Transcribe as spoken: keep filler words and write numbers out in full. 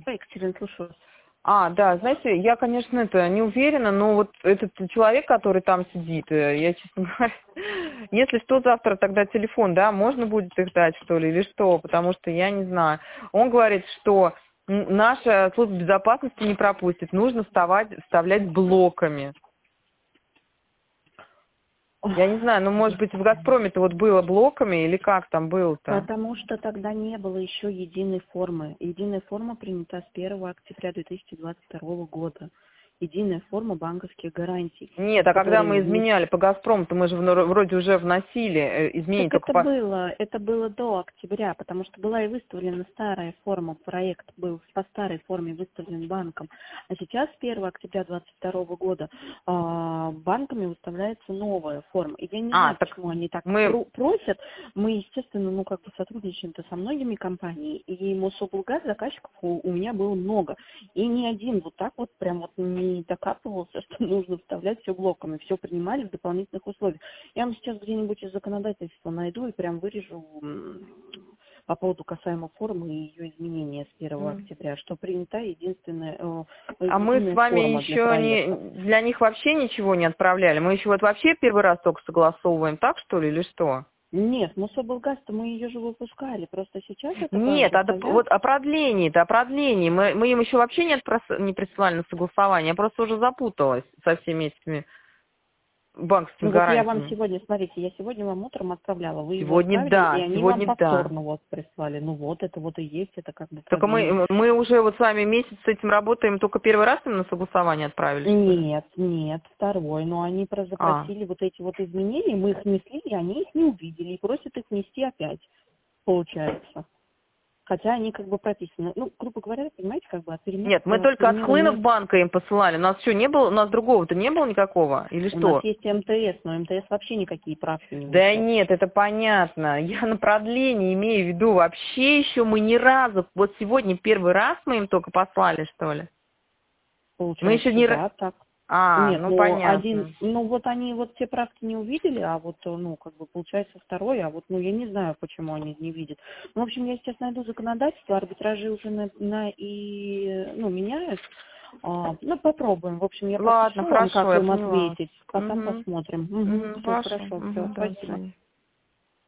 Екатерина, слушаю вас. А, да, знаете, я, конечно, это не уверена, но вот этот человек, который там сидит, э, я, честно говоря, если что, завтра тогда телефон, да, можно будет их дать, что ли, или что, потому что я не знаю. Он говорит, что м, наша служба безопасности не пропустит, нужно вставать, вставлять блоками. Я не знаю, ну, может быть, в «Газпроме»-то вот было блоками, или как там было-то? Потому что тогда не было еще единой формы. Единая форма принята с первого октября две тысячи двадцать второго года. Единая форма банковских гарантий, Нет, а когда мы которые внес- изменяли по «Газпрому», то мы же вно- вроде уже вносили э, изменения Так только это по... было, это было до октября, потому что была и выставлена старая форма, проект был по старой форме выставлен банком. А сейчас, с первого октября двадцать второго года, а, банками выставляется новая форма. И я не А, знаю, так почему они так мы... про- просят. Мы, естественно, ну как бы сотрудничаем-то со многими компаниями, и Мособлгаз заказчиков у, у меня было много. И ни один вот так вот прям вот не докапывался, что нужно вставлять все блоками, все принимали в дополнительных условиях. Я вам сейчас где-нибудь из законодательства найду и прям вырежу м, по поводу касаемо формы и ее изменения с первого М. октября, что принята единственная э, А мы с единая вами форма для еще не... проектов. Для них вообще ничего не отправляли? Мы еще вот вообще первый раз только согласовываем, так что ли, или что? Нет, Мособлгаз-то мы ее же выпускали, просто сейчас эта Нет, база а доп- стоят. вот о продлении-то, о продлении. Мы, мы им еще вообще не, отпрос- не присылали на согласование. Я просто уже запуталась со всеми этими банковскими Ну вот я вам гарантиями. сегодня, смотрите, я сегодня вам утром отправляла, вы его Сегодня отправили, и да, они вам сегодня да. повторно вот прислали. Ну вот, это вот и есть, это как бы Только продление. мы, мы уже вот с вами месяц с этим работаем, только первый раз им на согласование отправили, что ли? Нет, нет, второй. Но они про А, запросили вот эти вот изменения, мы их внесли, и они их не увидели, и просят их внести опять, получается. Хотя они как бы прописаны. Ну, грубо говоря, понимаете, как бы от перемен, нет, мы к только от переменам хлынов нет. банка им посылали. У нас что, не было, у нас другого-то не было никакого? Или У нас что? есть МТС, но МТС вообще никакие правки не Да внесет. нет, это понятно. Я на продление имею в виду. Вообще еще мы ни разу, вот сегодня первый раз мы им только послали, что ли? Мы еще Получается, не... ра- да, так. А, Нет, ну ну один, понятно. ну вот они вот те правки не увидели, а вот, ну, как бы получается второй, а вот, ну, я не знаю, почему они не видят. Ну, в общем, я сейчас найду законодательство, арбитражи уже на, на и, ну, меняют. А, ну, попробуем. В общем, я Ладно, попишу вам, как хорошо, я им поняла. ответить, потом Угу. посмотрим. Угу, Угу, все хорошо. хорошо, все, Угу, до спасибо. свидания.